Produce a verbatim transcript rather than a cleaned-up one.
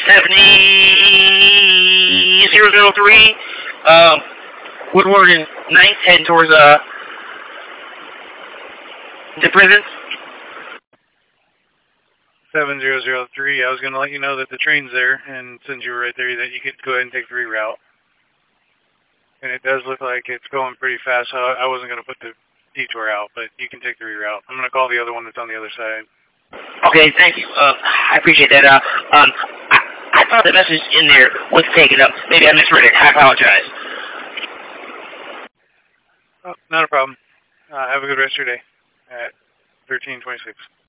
seventy zero zero three, uh, Woodward and ninth, heading towards uh, the prison. seven zero zero three, I was going to let you know that the train's there, and since you were right there, that you could go ahead and take the reroute. And it does look like it's going pretty fast, so I wasn't going to put the detour out, but you can take the reroute. I'm going to call the other one that's on the other side. Okay, thank you. Uh, I appreciate that. Uh, um, I, I thought the message in there was taken up. Maybe I misread it. I apologize. Oh, not a problem. Uh, have a good rest of your day at thirteen twenty-six.